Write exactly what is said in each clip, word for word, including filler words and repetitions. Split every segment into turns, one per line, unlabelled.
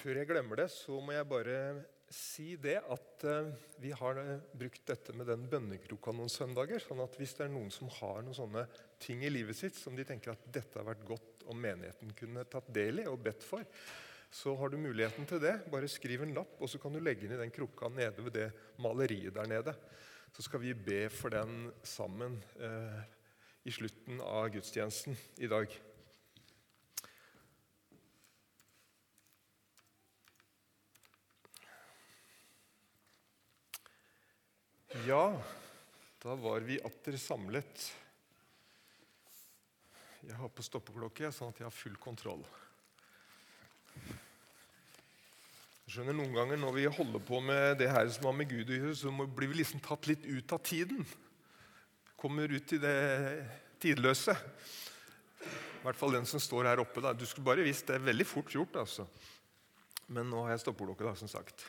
Før jeg glemmer det, så må jeg bare si det at uh, vi har uh, brukt dette med den bønnekrukka noen søndager, sånn at hvis det er noen som har noen sånne ting i livet sitt, som de tenker at dette har vært godt om menigheten kunne tatt del i og bedt for, så har du muligheten til det. Bare skriv en lapp, og så kan du legge den i den krukka nede ved det maleriet der nede. Så skal vi be for den sammen uh, i slutten av gudstjenesten i dag. Ja, da var vi atter samlet. Jeg har på stoppeklokke, sånn at jeg har full kontroll. Jeg skjønner noen ganger når vi holder på med det her som har med Gud å gjøre, så blir vi liksom tatt litt ut av tiden. Kommer ut i det tidløse. I hvert fall den som står her oppe. Da. Du skulle bare visst, det er veldig fort gjort, altså. Men nå har jeg stoppeklokke, da, som sagt.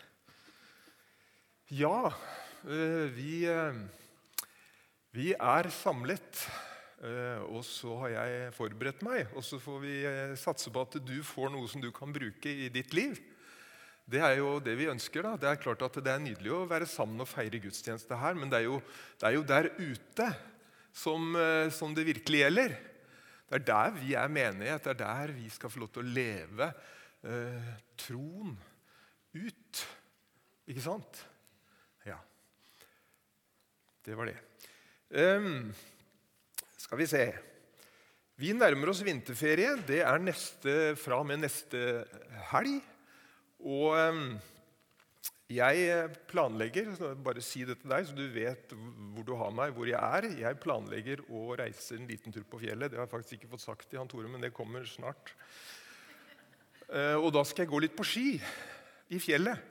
Ja, vi, vi er samlet, og så har jeg forberedt meg, og så får vi satse på at du får noe som du kan bruke i ditt liv. Det er jo det vi ønsker da. Det er klart at det er nydelig å være sammen og feire gudstjeneste her, men det er jo, det er jo der ute som, som det virkelig gjelder. Det er der vi er menighet, det er der vi skal få lov til å leve eh, troen ut. Ikke sant? Ja. Det var det. Um, skal vi se. Vi nærmer oss vinterferie. Det er neste, fra og med neste helg. Og um, jeg planlegger, bare si det til deg, så du vet hvor du har meg, hvor jeg er. Jeg planlegger å reise en liten tur på fjellet. Det har jeg faktisk ikke fått sagt til han Tore, men det kommer snart. Uh, og da skal jeg gå litt på ski i fjellet.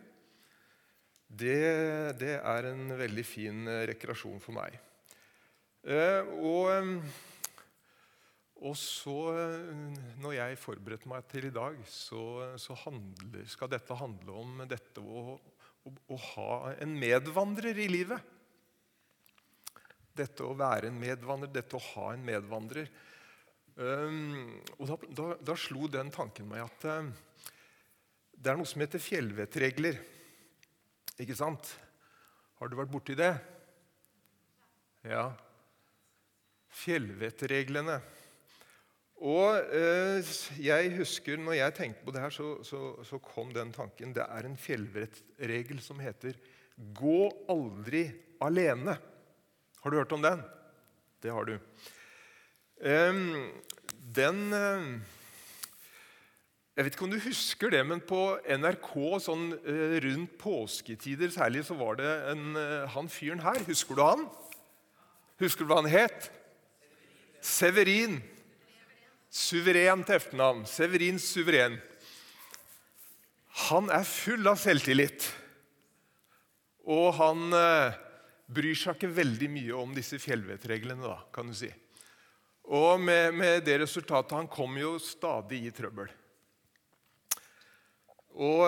Det, det er en veldig fin rekreasjon for meg. Eh, og, og så, når jeg forberedte meg til i dag, så, så handler, skal dette handle om dette å, å, å ha en medvandrer i livet. Dette å være en medvandrer, dette å ha en medvandrer. Eh, og da, da, da slo den tanken meg at eh, det er noe som heter fjellvettregler. Ikke sant? Har du vært borti det? Ja. Fjellvettreglene. Og eh, jeg husker, når jeg tenkte på det her, så, så, så kom den tanken. Det er en fjellvettregel som heter «Gå aldri alene». Har du hørt om den? Det har du. Eh, den... Eh, Jeg vet ikke om du husker det, men på N R K sånn, eh, rundt påsketider særlig så var det en, eh, han fyren her. Husker du han? Husker du hva han het? Severin. Suveren til efternavn. Severin Suveren. Han er full av selvtillit. Og han eh, bryr seg ikke veldig mye om disse fjellvettreglene, da, kan du si. Og med, med det resultatet, han kom jo stadig i trøbbel. Og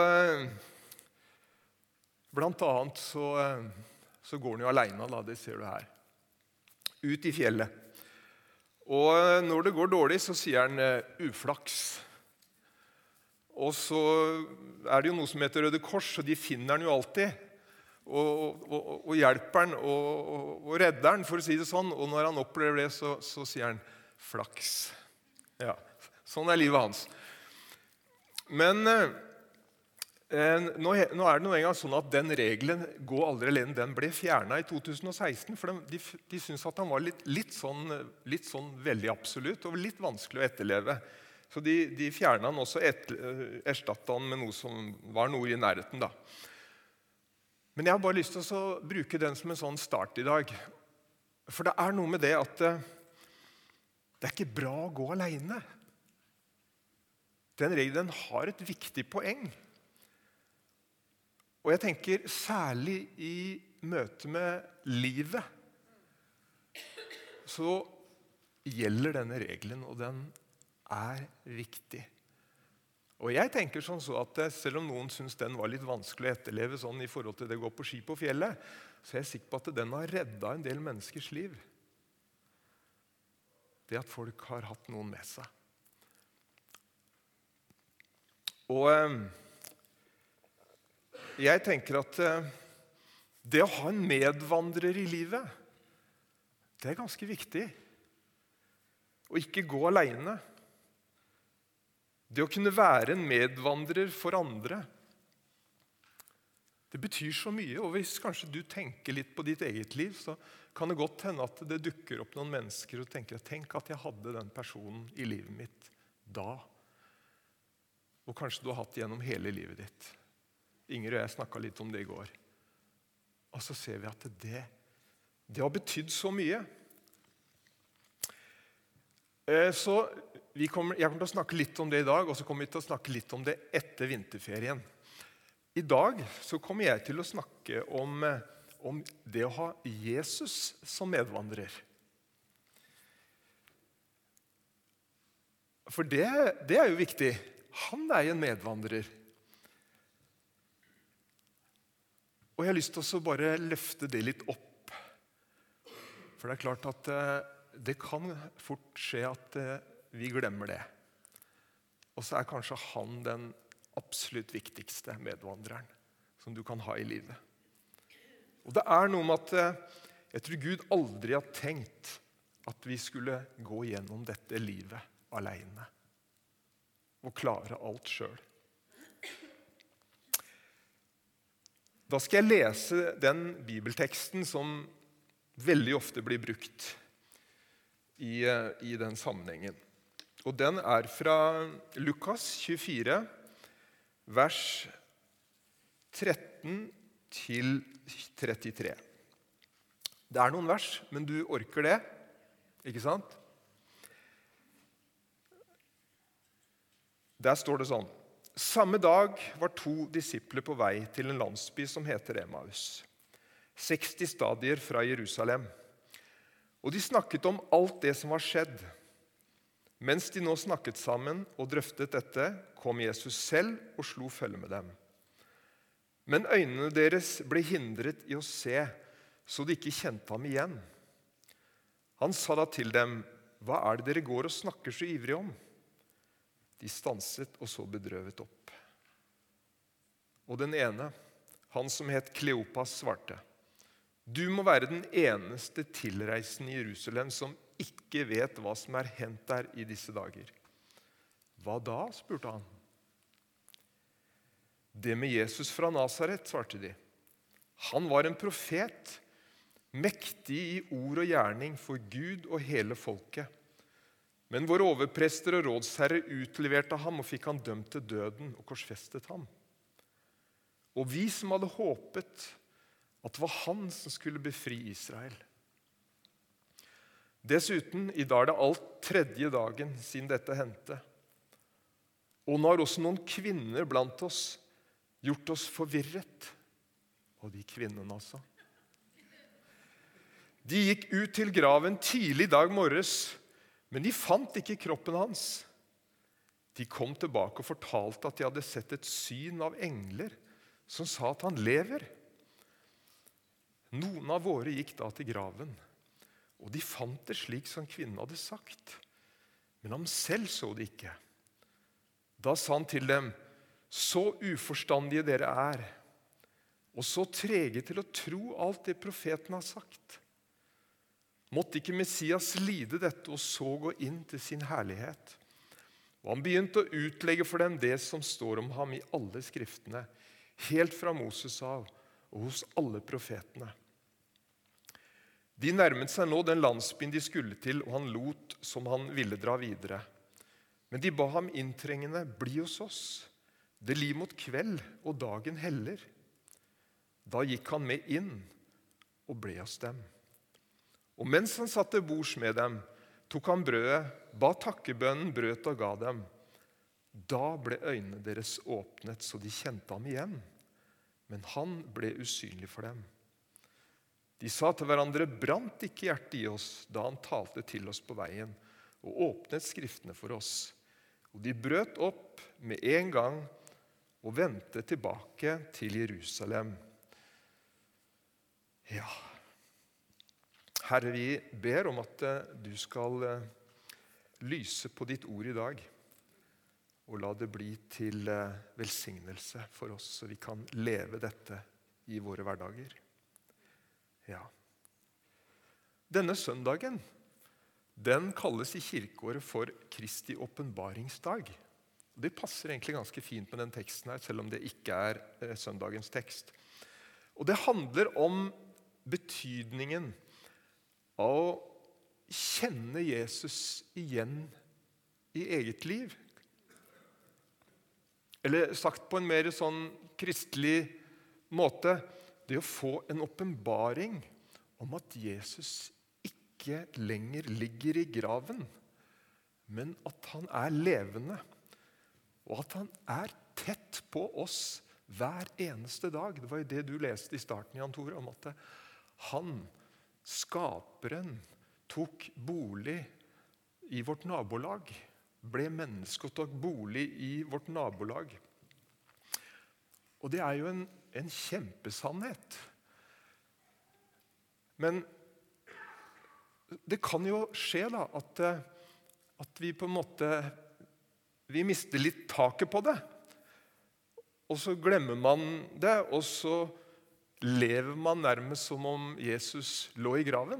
blant annet så, så går han jo alene, da, det ser du her, ut i fjellet. Og når det går dårlig, så sier han uflaks. Og så er det jo noe som heter Røde Kors, og de finner han jo alltid, og, og, og hjelper han, og, og, og redder han, for å si det sånn. Og når han opplever det, så, så sier han flaks. Ja, sånn er livet hans. Men... Nå er det noe en gang sånn at den regelen «Gå aldri alene», den ble fjernet i to tusen og seksten, for de, de syntes at han var litt, litt, sånn, litt sånn veldig absolutt og litt vanskelig å etterleve. Så de, de fjernet han også, et, erstattet han med noe som var noe i nærheten. Da. Men jeg har bare lyst til å bruke den som en sånn start i dag. For det er noe med det at det er ikke bra å gå alene. Den regelen har et viktig poeng. Og jeg tenker særlig i møte med livet, så gjelder denne regelen, og den er viktig. Og jeg tenker sånn så at selv om noen synes den var litt vanskelig å etterleve sånn i forhold til det å gå på ski på fjellet, så er jeg sikker på at den har reddet en del menneskers liv. Det at folk har hatt noen med seg. Og jeg tenker at eh, det å ha en medvandrer i livet, det er ganske viktig. Å ikke gå alene. Det å kunne være en medvandrer for andre, det betyr så mye. Og hvis kanskje du tenker litt på ditt eget liv, så kan det godt hende at det dukker opp noen mennesker og tenker, tenk at jeg hadde den personen i livet mitt da. Og kanskje du har hatt det gjennom hele livet ditt. Inger og jeg snakket litt om det i går. Og så ser vi at det, det har betydd så mye. Så vi kommer, jeg kommer til å snakke litt om det i dag, og så kommer vi til å snakke litt om det etter vinterferien. I dag så kommer jeg til å snakke om, om det å ha Jesus som medvandrer. For det, det er jo viktig. Han er jo en medvandrer. Og jeg har lyst til å bare løfte det litt opp. For det er klart at det kan fort skje at vi glemmer det. Og så er kanskje han den absolutt viktigste medvandreren som du kan ha i livet. Og det er noe med at jeg tror Gud aldri har tenkt at vi skulle gå gjennom dette livet alene og klare alt selv. Da skal jeg lese den bibelteksten som veldig ofte blir brukt i, i den sammenhengen. Og den er fra Lukas tjuefire, vers tretten til trettitre. Det er noen vers, men du orker det, ikke sant? Der står det sånn: Samme dag var to disipler på vei til en landsby som heter Emmaus, seksti stadier fra Jerusalem. Og de snakket om alt det som var skjedd. Mens de nå snakket sammen og drøftet dette, kom Jesus selv og slo følge med dem. Men øynene deres ble hindret i å se, så de ikke kjente ham igjen. Han sa da til dem, «Hva er det dere går og snakker så ivrig om?» De stanset og så bedrøvet opp. Og den ene, han som het Kleopas, svarte, «Du må være den eneste tilreisende i Jerusalem som ikke vet hva som er hendt der i disse dager.» «Hva da?» spurte han. «Det med Jesus fra Nazaret», svarte de. «Han var en profet, mektig i ord og gjerning for Gud og hele folket. Men våre overprester og rådsherrer utleverte ham og fikk han dømt til døden og korsfestet ham. Og vi som hadde håpet at det var han som skulle befri Israel. Dessuten, i dag er det alt tredje dagen siden dette hendte. Og nå har også noen kvinner blant oss gjort oss forvirret.» Og de kvinnene altså. «De gikk ut til graven tidlig dag morges, men de fant ikke kroppen hans. De kom tilbake og fortalte at de hadde sett et syn av engler som sa at han lever. Noen av våre gikk da til graven, og de fant det slik som kvinnen hadde sagt. Men ham selv så de ikke. Da sa han til dem, så uforstandige dere er, og så trege til å tro alt det profeten har sagt. Måtte ikke Messias lide dette og så gå inn til sin herlighet? Og han begynte å utlegge for dem det som står om ham i alle skriftene, helt fra Moses av og hos alle profetene. De nærmet seg nå den landsbyen de skulle til, og han lot som han ville dra videre. Men de ba ham inntrengende, bli hos oss. Det lir mot kveld, og dagen heller. Da gikk han med inn og ble hos dem. Og mens han satt til bords med dem, tok han brødet, ba takkebønnen, brøt og ga dem. Da ble øynene deres åpnet, så de kjente ham igjen. Men han ble usynlig for dem. De sa til hverandre, brant ikke hjertet i oss da han talte til oss på veien, og åpnet skriftene for oss. Og de brøt opp med en gang og vendte tilbake til Jerusalem. Ja, Herre, vi ber om at du skal lyse på ditt ord i dag. Og la det bli til eh, velsignelse for oss, så vi kan leve dette i våre hverdager. Ja. Denne søndagen, den kalles i kirkeåret for Kristi åpenbaringsdag. Det passer egentlig ganske fint med den teksten her, selv om det ikke er eh, søndagens tekst. Og det handler om betydningen av å kjenne Jesus igjen i eget liv. Eller sagt på en mer sånn kristelig måte, det å få en åpenbaring om at Jesus ikke lenger ligger i graven, men at han er levende, og at han er tett på oss hver eneste dag. Det var jo det du leste i starten, Jan Tore, om at han, skaperen, tok bolig i vårt nabolag, ble menneske og tok bolig i vårt nabolag. Og det er jo en, en kjempesannhet. Men det kan jo skje da, at, at vi på en måte vi mister litt taket på det. Og så glemmer man det, og så lever man nærmest som om Jesus lå i graven.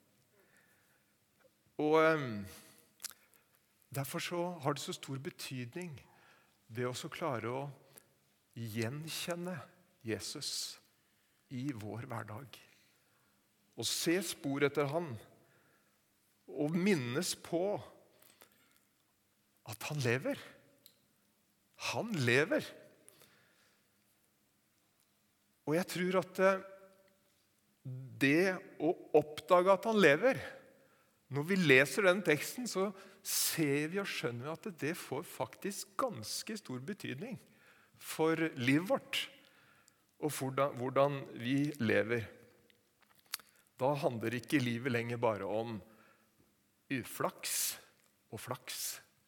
Og derfor så har det så stor betydning det å så klare å gjenkjenne Jesus i vår hverdag. Og se spor etter han, og minnes på at han lever. Han lever. Og jeg tror at det å oppdage at han lever, når vi leser den teksten, så ser vi og skjønner vi at det får faktisk ganske stor betydning for livet vårt, og hvordan, hvordan vi lever. Da handler ikke livet lenger bare om uflaks og flaks.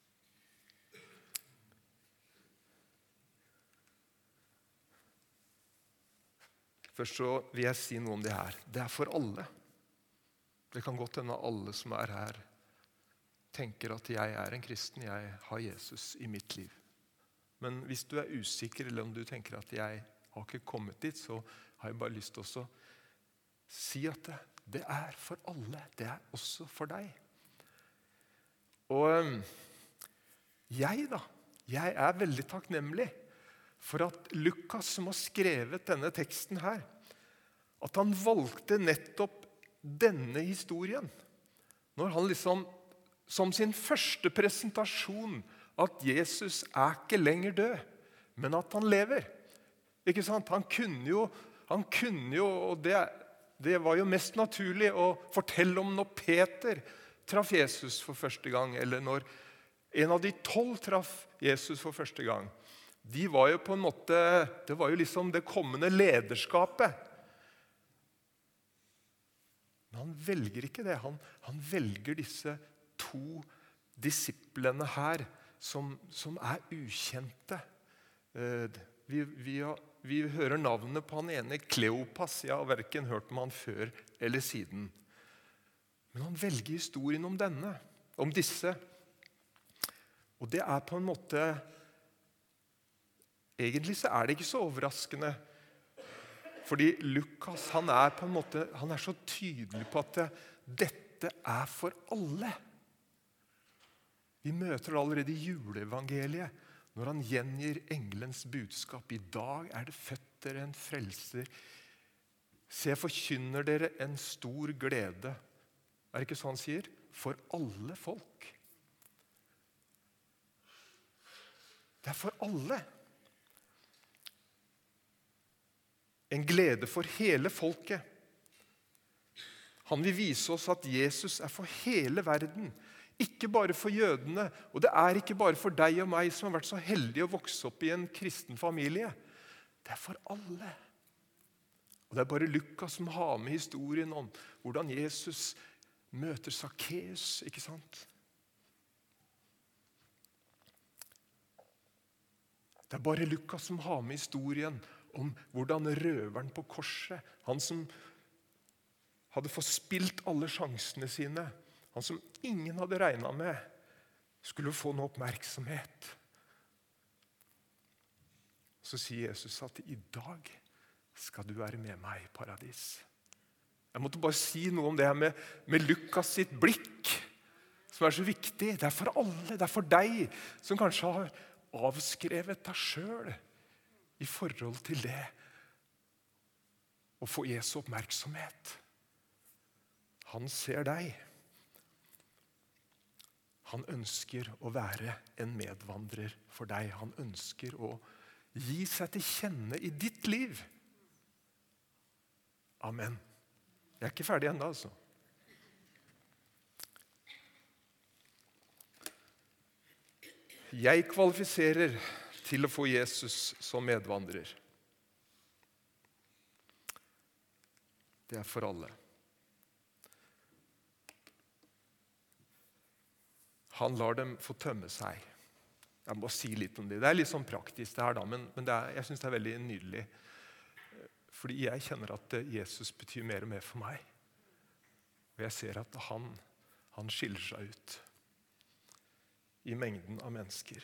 Først så vil jeg si noe om det her. Det er for alle. Det kan godt hende alle som er her tenker at jeg er en kristen, jeg har Jesus i mitt liv. Men hvis du er usikker, eller om du tenker at jeg har ikke kommet dit, så har jeg bare lyst til å si at det, det er for alle. Det er også for deg. Og jeg da, jeg er veldig takknemlig for at Lukas, som har skrevet denne teksten her, at han valgte nettopp denne historien, når han liksom, som sin første presentasjon, at Jesus er ikke lenger død, men at han lever. Ikke sant? Han kunne jo, han kunne jo og det, det var jo mest naturlig å fortelle om når Peter traff Jesus for første gang, eller når en av de tolv traff Jesus for første gang. De var jo på en måte, det var jo liksom det kommende lederskapet. Men han velger ikke det. Han, han velger disse to disiplene her som, som er ukjente. Vi, vi, har, vi hører navnet på han ene, Kleopas. Jeg har hverken hørt om han før eller siden. Men han velger historien om denne, om disse. Og det er på en måte, egentlig så er det ikke så overraskende, fordi Lukas, han er på en måte, han er så tydelig på at det, dette er for alle. Vi møter det allerede i juleevangeliet, når han gjengir engelens budskap. I dag er det født dere en frelser. Se, forkynner dere en stor glede. Er det ikke sånn han sier? For alle folk. Det er for alle. En glede for hele folket. Han vil vise oss at Jesus er for hele verden. Ikke bare for jødene, og det er ikke bare for deg og meg som har vært så heldige å vokse opp i en kristen familie. Det er for alle. Og det er bare Lukas som har med historien om hvordan Jesus møter Sakkeus, ikke sant? Det er bare Lukas som har med historien om hvordan røveren på korset, han som hadde forspilt alle sjansene sine, han som ingen hadde regnet med, skulle få noe oppmerksomhet. Så sier Jesus at i dag skal du være med meg i paradis. Jeg måtte bare si noe om det her med, med Lukas sitt blikk, som er så viktig. Det er for alle, det er for deg som kanskje har avskrevet deg selv i forhold til det å få Jesu oppmerksomhet. Han ser deg. Han ønsker å være en medvandrer for deg. Han ønsker å gi seg til kjenne i ditt liv. Amen. Jeg er ikke ferdig enda, altså. Jeg kvalifiserer til å få Jesus som medvandrer. Det er for alle. Han lar dem få tømme seg. Jeg må si litt om det. Det er litt sånn praktisk det her da, men, men det er, jeg synes det er veldig nydelig. Fordi jeg kjenner at Jesus betyr mer og mer for meg. Og jeg ser at han, han skiller seg ut i mengden av mennesker.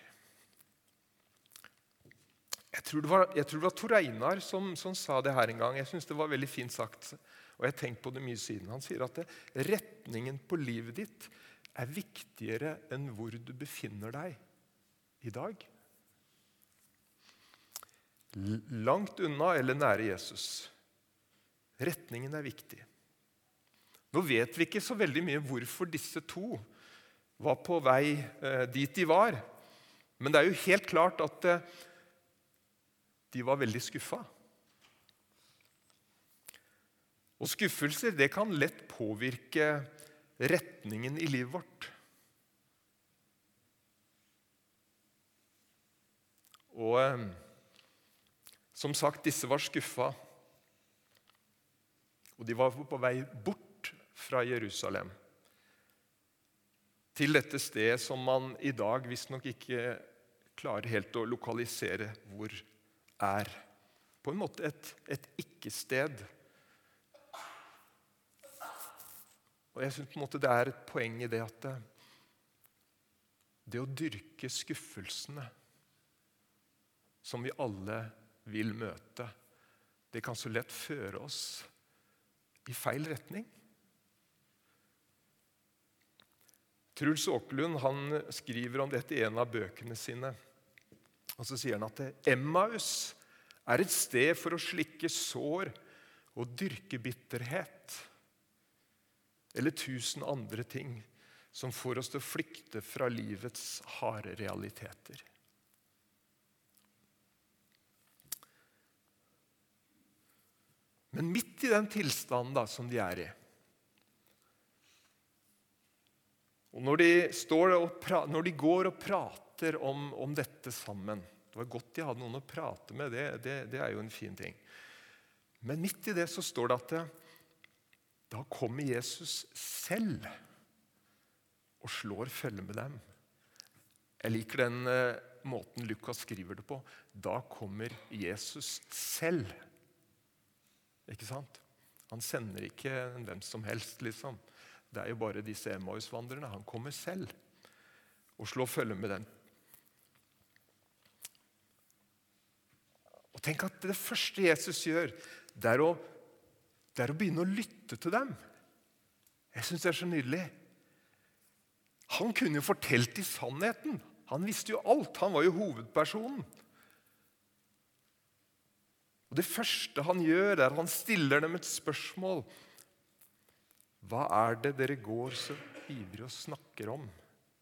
Jeg tror det var, jeg tror det var Tor Einar som, som sa det her en gang. Jeg synes det var veldig fint sagt, og jeg har tenkt på det mye siden. Han sier at det, retningen på livet ditt er viktigere enn hvor du befinner deg i dag. Langt unna eller nære Jesus. Retningen er viktig. Nå vet vi ikke så veldig mye hvorfor disse to var på vei eh, dit de var. Men det er jo helt klart at eh, de var veldig skuffa. Og skuffelser, det kan lett påvirke retningen i livet vårt. Og eh, som sagt, disse var skuffa, og de var på vei bort fra Jerusalem til dette stedet som man i dag visst nok ikke klarer helt å lokalisere hvor er. På en måte et, et ikke-sted. Og jeg synes på en måte det er et poeng i det at det, det å dyrke skuffelsene som vi alle vil møte, det kan så lett føre oss i feil retning. Truls Åkerlund, han skriver om dette i en av bøkene sine. Og så sier han at Emmaus er et sted for å slikke sår og dyrke bitterhet. Eller tusen andre ting som får oss til å flykte fra livets harde realiteter. Men midt i den tilstanden da, som de er i, og når de, står og pra, når de går og prater om, om dette sammen, det var godt de hadde noen å prate med, det, det, det er jo en fin ting. Men midt i det så står det at det, da kommer Jesus selv og slår følge med dem. Jeg liker den uh, måten Lukas skriver det på. Da kommer Jesus selv. Ikke sant? Han sender ikke hvem som helst, liksom. Det er jo bare disse Emmaus-vandrerne. Han kommer selv og slår følge med dem. Og tenk at det første Jesus gjør, det er å, det er å begynne å lytte til dem. Jeg synes det er så nydelig. Han kunne jo fortelt i sannheten. Han visste jo alt. Han var jo hovedpersonen. Og det første han gjør, er at han stiller dem et spørsmål. Hva er det dere går så ivrig og snakker om?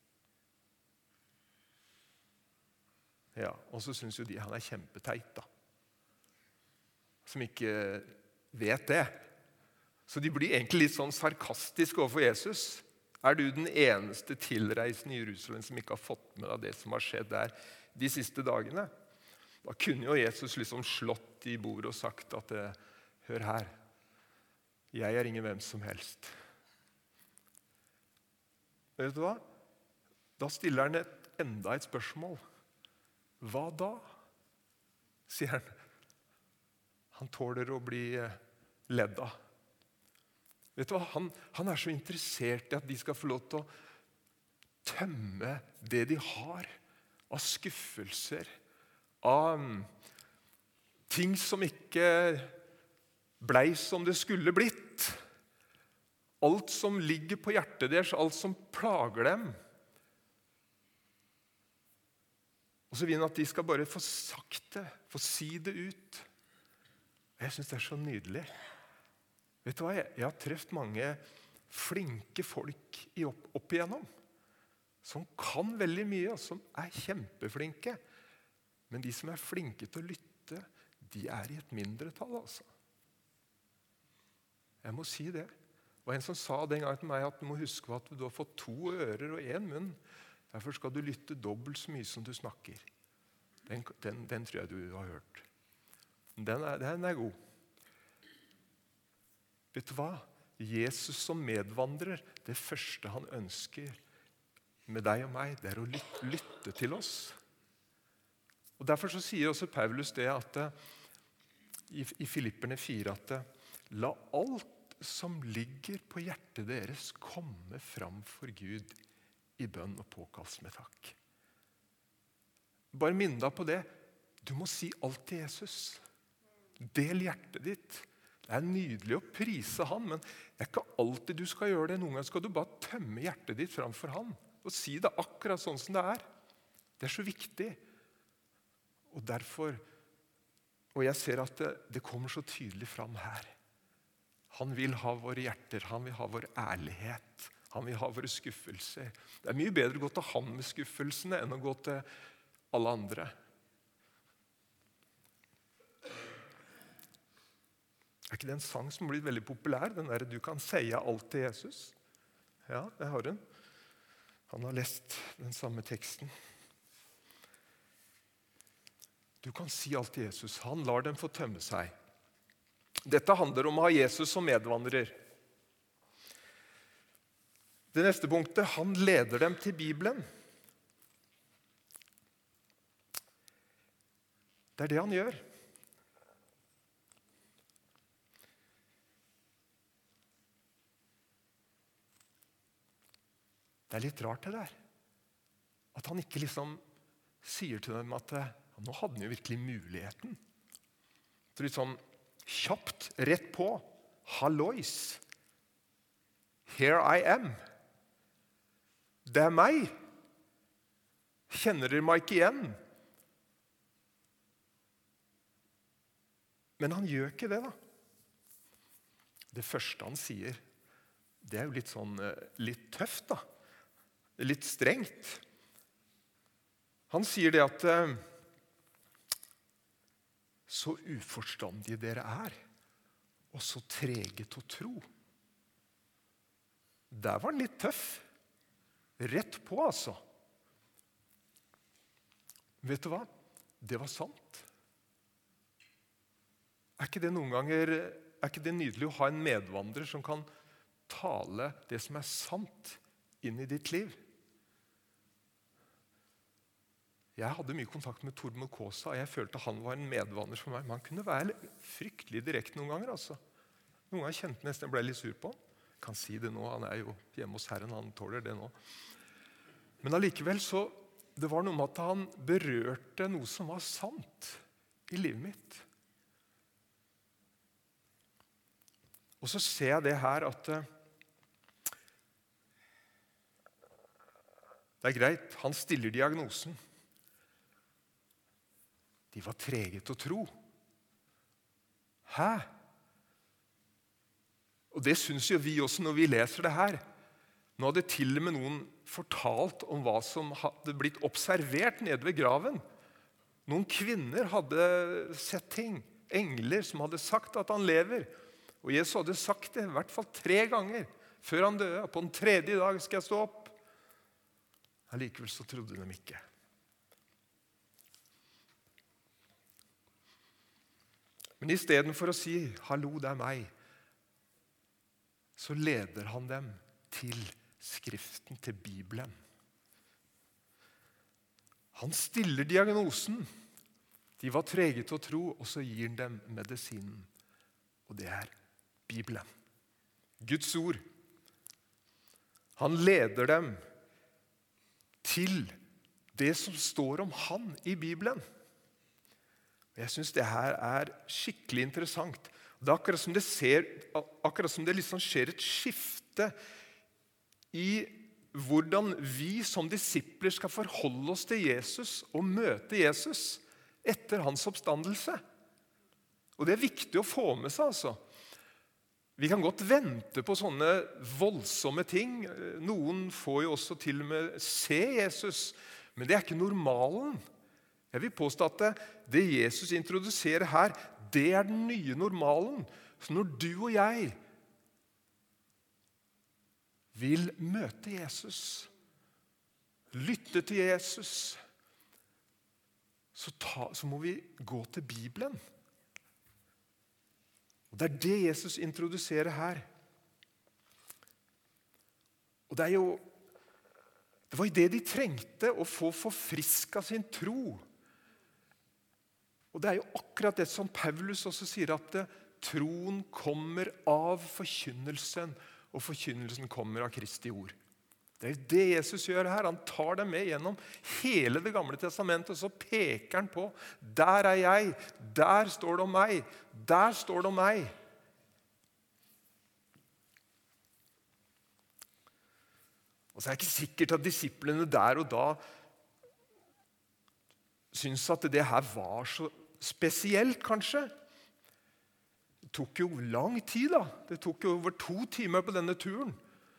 Ja, og så synes jo de han er kjempeteit da. Som ikke vet det. Så de blir egentlig litt sånn sarkastiske overfor Jesus. Er du den eneste tilreisende i Jerusalem som ikke har fått med deg det som har skjedd der de siste dagene? Da kunne jo Jesus liksom slått i bordet og sagt at hør her, jeg er ingen hvem som helst. Vet du hva? Da stiller han et, enda et spørsmål. Hva da? Sier han. Han tåler å bli ledd av. Vet du hva? Han, han er så interessert i at de skal få lov til å tømme det de har av skuffelser, av ting som ikke blei som det skulle blitt. Alt som ligger på hjertet deres, alt som plager dem. Og så vil han at de skal bare få sagt det, få si det ut. Jeg synes det er så nydelig. Vet du hva, jeg, jeg har treft mange flinke folk i opp, opp igjennom, som kan veldig mye, og som er kjempeflinke. Men de som er flinke til å lytte, de er i et mindretall, altså. Jeg må si det. Det var en som sa den gangen til meg at du må huske at du har fått to ører og en munn. Derfor skal du lytte dobbelt så mye som du snakker. Den, den, den tror jeg du har hørt. Den er, den er god. Vet du hva? Jesus som medvandrer, det første han ønsker med deg og meg, det er å lytte, lytte til oss. Og Derfor så sier også Paulus det at i, i Filipperne fire at la alt som ligger på hjertet deres komme fram for Gud i bønn og påkast med takk. Bare minn deg på det. Du må si alt til Jesus. Del hjertet ditt. Det er nydelig å prise han, men det er ikke alltid du skal gjøre det. Noen ganger skal du bare tømme hjertet ditt framfor han og si det akkurat sånn som det er. Det er så viktig. Og derfor, og jeg ser at det, det kommer så tydelig fram her. Han vil ha våre hjerter, han vil ha vår ærlighet. Han vil ha våre skuffelser. Det er mye bedre å gå til han med skuffelsene enn å gå til alle andre. Er ikke det en sang som har blitt veldig populær? Den der, du kan si alt til Jesus. Ja, det har hun. Han har lest den samme teksten. Du kan si alt til Jesus. Han lar dem få tømme seg. Dette handler om å ha Jesus som medvandrer. Det neste punktet, han leder dem til Bibelen. Det er det han gjør. Det er litt rart det der. At han ikke liksom sier til dem at ja, nå hadde han jo virkelig muligheten. Så litt sånn kjapt, rett på. Hallois. Here I am. Det er meg. Kjenner dere meg ikke igjen? Men han gjør ikke det da. Det første han sier, det er jo litt sånn, litt tøft da. Litt strengt. Han sier det at så uforstandige dere er, og så trege til å tro. Der var han litt tøff. Rett på, altså. Vet du hva? Det var sant. Er ikke det noen ganger, er ikke det nydelig å ha en medvandrer som kan tale det som er sant inn i ditt liv? Jeg hadde mye kontakt med Tormod Kåsa, og jeg følte han var en medvandrer for meg. Men han kunne være fryktelig direkte noen ganger, altså. Noen ganger kjente jeg nesten jeg ble litt sur på. Jeg kan si det nå, han er jo hjemme hos Herren, han tåler det nå. Men allikevel så, det var noe med at han berørte noe som var sant i livet mitt. Og så ser jeg det her at det er greit, han stiller diagnosen. De var trege til å tro. Hæ? Og det synes jo vi også når vi leser det her. Nå hadde til og med noen fortalt om hva som hadde blitt observert nede ved graven. Noen kvinner hadde sett ting. Engler som hadde sagt at han lever. Og Jesus hadde sagt det i hvert fall tre ganger før han døde. På den tredje dag skal jeg stå opp. Allikevel så trodde de ikke. Men i stedet for å si, hallo, det er meg, så leder han dem til Skriften, til Bibelen. Han stiller diagnosen. De var trege til å tro, og så gir han dem medisinen. Og det er Bibelen. Guds ord. Han leder dem til det som står om han i Bibelen. Jeg synes det her er skikkelig interessant. Det er akkurat som det, ser, akkurat som det liksom skjer et skifte i hvordan vi som disipler skal forholde oss til Jesus og møte Jesus etter hans oppstandelse. Og det er viktig å få med seg, altså. Vi kan godt vente på sånne voldsomme ting. Noen får jo også til og med se Jesus, men det er ikke normalen. Jeg vil påstå at det, det Jesus introduserer her, det er den nye normalen. Så når du og jeg vil møte Jesus, lytte til Jesus, så, ta, så må vi gå til Bibelen. Og det er det Jesus introduserer her. Og det er jo det var jo det de trengte, å få forfrisket sin tro. Og det er jo akkurat det som Paulus også sier, at det, troen kommer av forkynnelsen, og forkynnelsen kommer av Kristi ord. Det er jo det Jesus gjør her. Han tar dem med gjennom hele det gamle testamentet, og så peker han på, der er jeg, der står det om meg, der står det om meg. Og så er det ikke sikkert at disiplene der og da synes at det her var så spesielt, kanskje. Det tok jo lang tid, da. Det tok jo over to timer på denne turen.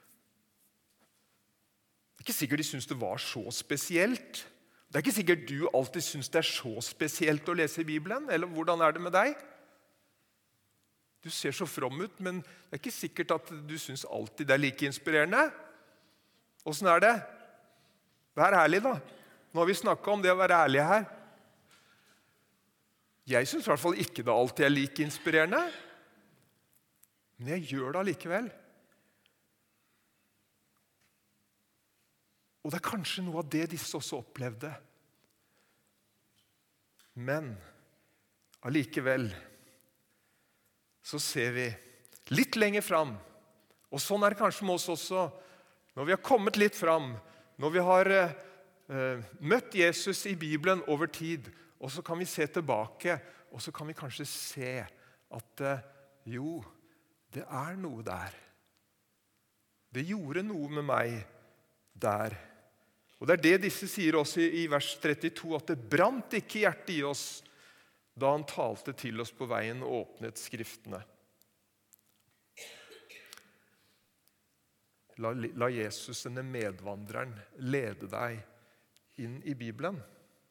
Det er ikke sikkert de synes det var så spesielt. Det er ikke sikkert du alltid synes det er så spesielt å lese i Bibelen, eller hvordan er det med deg? Du ser så from ut, men det er ikke sikkert at du synes alltid det er like inspirerende. Hvordan er det? Vær ærlig, da. Nå har vi snakket om det å være ærlig her. Jeg synes i hvert fall ikke det alltid er like inspirerende, men jeg gjør det allikevel. Og det er kanskje noe av det disse også opplevde. Men allikevel så ser vi litt lenger fram, og sånn er det kanskje med oss også, når vi har kommet litt fram, når vi har eh, møtt Jesus i Bibelen over tid, og så kan vi se tilbake, og så kan vi kanskje se at eh, jo, det er noe der. Det gjorde noe med meg der. Og det er det disse sier også i, i vers trettito, at det brant ikke hjertet i oss da han talte til oss på veien og åpnet skriftene. La, la Jesus, denne medvandreren, lede deg inn i Bibelen.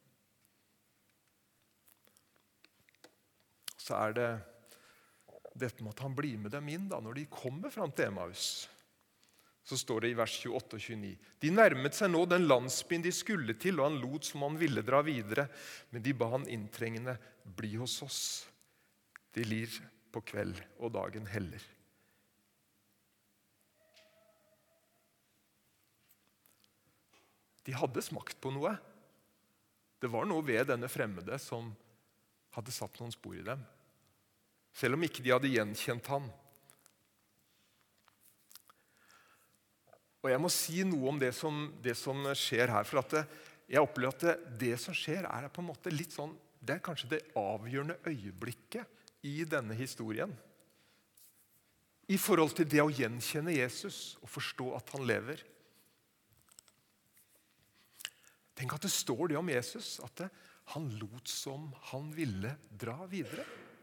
Så er det dette med at han blir med dem inn da, når de kommer fram til Emmaus. Så står det i vers tjueåtte og tjueni. De nærmet seg nå den landsbyen de skulle til, og han lot som han ville dra videre. Men de ba han inntrengende, bli hos oss. De lir på kveld, og dagen heller. De hadde smakt på noe. Det var noe ved denne fremmede som hadde satt noen spor i dem. Selv om ikke de hadde gjenkjent han. Og jeg må si noe om det som, det som skjer her, for at det, jeg opplever at det, det som skjer er på en måte litt sånn, det er kanskje det avgjørende øyeblikket i denne historien. I forhold til det å gjenkjenne Jesus og forstå at han lever. Tenk at det står det om Jesus, at det, han lot som han ville dra videre.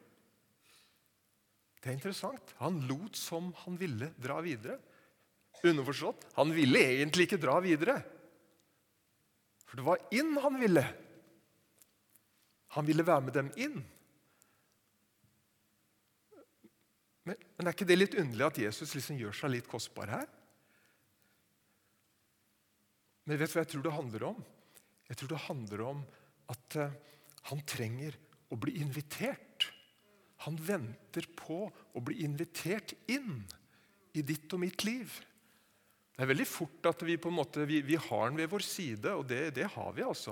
Det er interessant. Han lot som han ville dra videre. Underforstått, han ville egentlig ikke dra videre. For det var inn han ville. Han ville være med dem inn. Men, men er ikke det litt underlig at Jesus liksom gjør seg litt kostbar her? Men vet du hva jeg tror det handler om? Jeg tror det handler om at uh, han trenger å bli invitert. Han venter på å bli invitert inn i ditt og mitt liv. Det er veldig fort at vi på en måte, vi, vi har den ved vår side, og det, det har vi altså.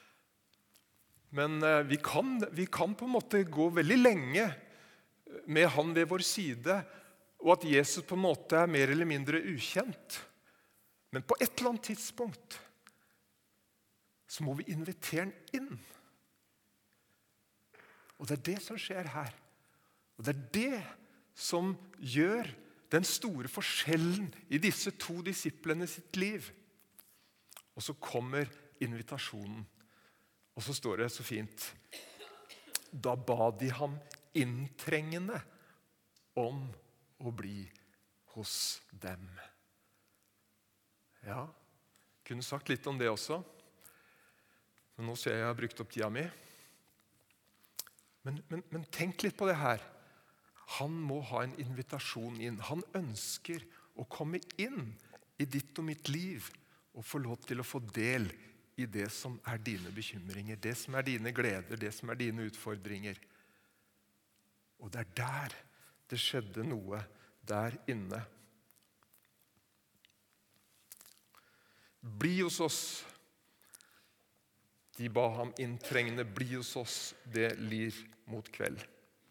Men uh, vi, kan, vi kan på en måte gå veldig lenge med han ved vår side, og at Jesus på en måte er mer eller mindre ukjent. Men på et eller annet tidspunkt så må vi invitere han inn. Og det er det som skjer her. Og det er det som gjør den store forskjellen i disse to disiplene sitt liv. Og så kommer invitasjonen. Og så står det så fint: da ba de ham inntrengende om å bli hos dem. Ja, kunne sagt litt om det også. Men nå ser jeg jeg har brukt opp tida mi. Men, men, men tenk litt på det her. Han må ha en invitasjon inn. Han ønsker å komme inn i ditt og mitt liv og få lov til å få del i det som er dine bekymringer, det som er dine gleder, det som er dine utfordringer. Og det er der det skjedde noe der inne. Bli hos oss. De ba ham inntrengende, bli hos oss, det lir mot kveld.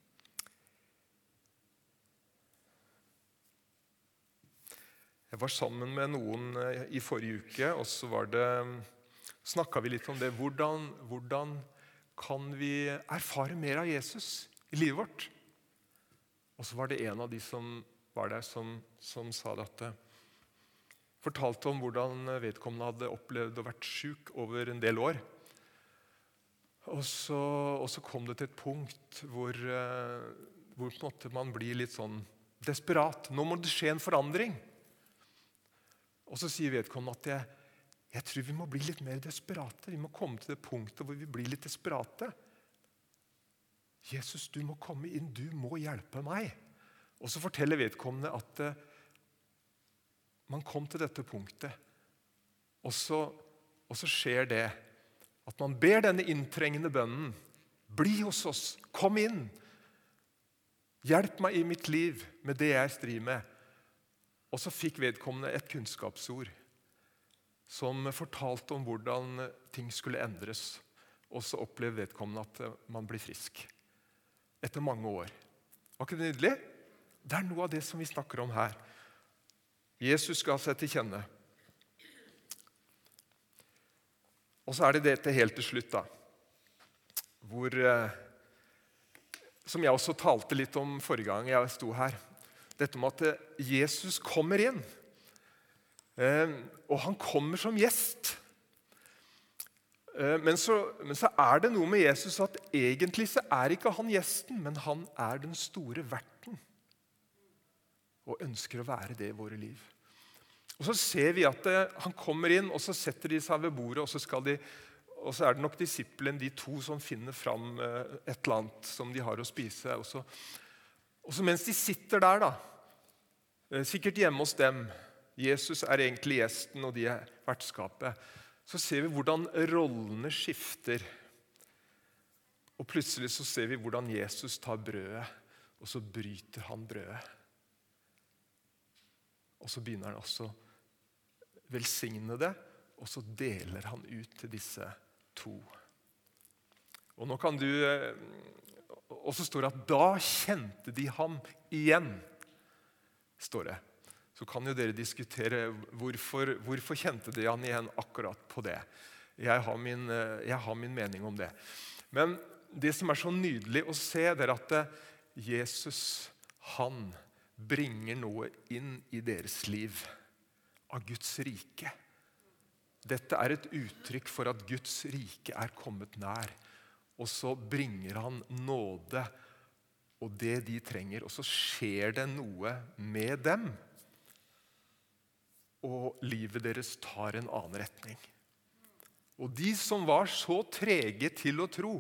Jeg var sammen med noen i forrige uke, og så var det, snakket vi litt om det. Hvordan, hvordan kan vi erfare mer av Jesus i livet vårt? Og så var det en av de som var der som, som sa dette. Fortalte om hvordan vedkommende hadde opplevd å vært syk over en del år. Og så, og så kom det til et punkt hvor, hvor på en måte man blir litt sånn desperat. Nå må det skje en forandring. Og så sier vedkommende at jeg, jeg tror vi må bli litt mer desperate. Vi må komme til det punktet hvor vi blir litt desperate. Jesus, du må komme inn, du må hjelpe meg. Og så forteller vedkommende at uh, man kom til dette punktet. Og så, og så skjer det at man ber denne inntrengende bønnen. Bli hos oss, kom inn. Hjelp meg i mitt liv med det jeg strir med. Og så fikk vedkommende et kunnskapsord som fortalte om hvordan ting skulle endres. Og så opplevde vedkommende at man blir frisk etter mange år. Var ikke det nydelig? Det er noe av det som vi snakker om her. Jesus ga seg til kjenne. Og så er det dette helt til slutt, da, hvor, som jeg også talte litt om forrige gang jeg sto her. Dette med at Jesus kommer inn, og han kommer som gjest. Men så, men så er det noe med Jesus at egentlig så er ikke han gjesten, men han er den store verten. Og ønsker å være det i våre liv. Og så ser vi at han kommer inn, og så setter de seg ved bordet, og så, skal de, og så er det nok disippelen, de to som finner fram et eller annet som de har å spise. Og så, og så mens de sitter der, da, sikkert hjemme hos dem, Jesus er egentlig gjesten, og de er vertskapet, så ser vi hvordan rollene skifter. Og plutselig så ser vi hvordan Jesus tar brødet, og så bryter han brødet. Og så begynner han også velsigne det, og så deler han ut til disse to. Og nå kan du, og så står det at da kjente de ham igjen, står det. Så kan jo dere diskutere hvorfor, hvorfor kjente de han igjen akkurat på det. Jeg har, min, jeg har min mening om det. Men det som er så nydelig å se, det er at Jesus, han bringer noe inn i deres liv av Guds rike. Dette er et uttrykk for at Guds rike er kommet nær. Og så bringer han nåde og det de trenger. Og så skjer det noe med dem. Og livet deres tar en annen retning. Og de som var så trege til å tro,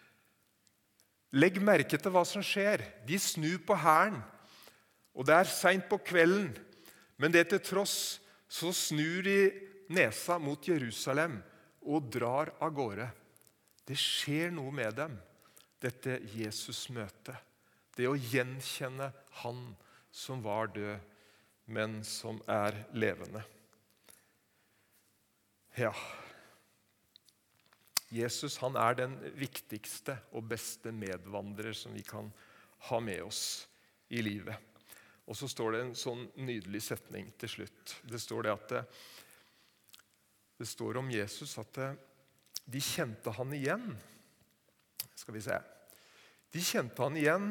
legg merke til hva som skjer. De snur på hælen. Og det er sent på kvelden, men det til tross så snur de nesa mot Jerusalem og drar av gårde. Det skjer noe med dem, dette Jesus-møtet. Det å gjenkjenne han som var død, men som er levende. Ja, Jesus, han er den viktigste og beste medvandrer som vi kan ha med oss i livet. Og så står det en sånn nydelig setning til slutt. Det står det at det, det står om Jesus at det, de kjente han igjen. Skal vi se. De kjente han igjen.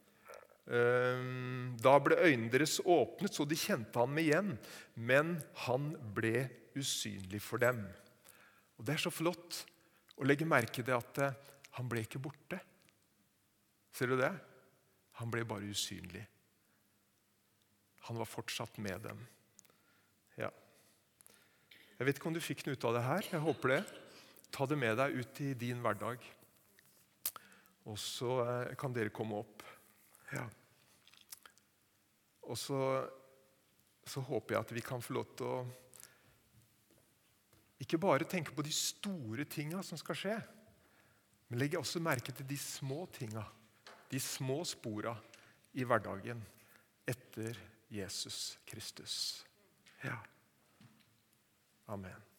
Da ble øynene deres åpnet, så de kjente han med igjen. Men han ble usynlig for dem. Og det er så flott å legge merke til at han ble ikke borte. Ser du det? Han ble bare usynlig. Han var fortsatt med dem. Ja. Jeg vet ikke om du fikk noe ut av det her. Jeg håper det. Ta det med deg ut i din hverdag. Og så kan dere komme opp. Ja. Og så, så håper jeg at vi kan få lov til å ikke bare tenke på de store tingene som skal skje, men legge også merke til de små tingene, de små sporene i hverdagen etter Jesus Kristus. Ja. Amen.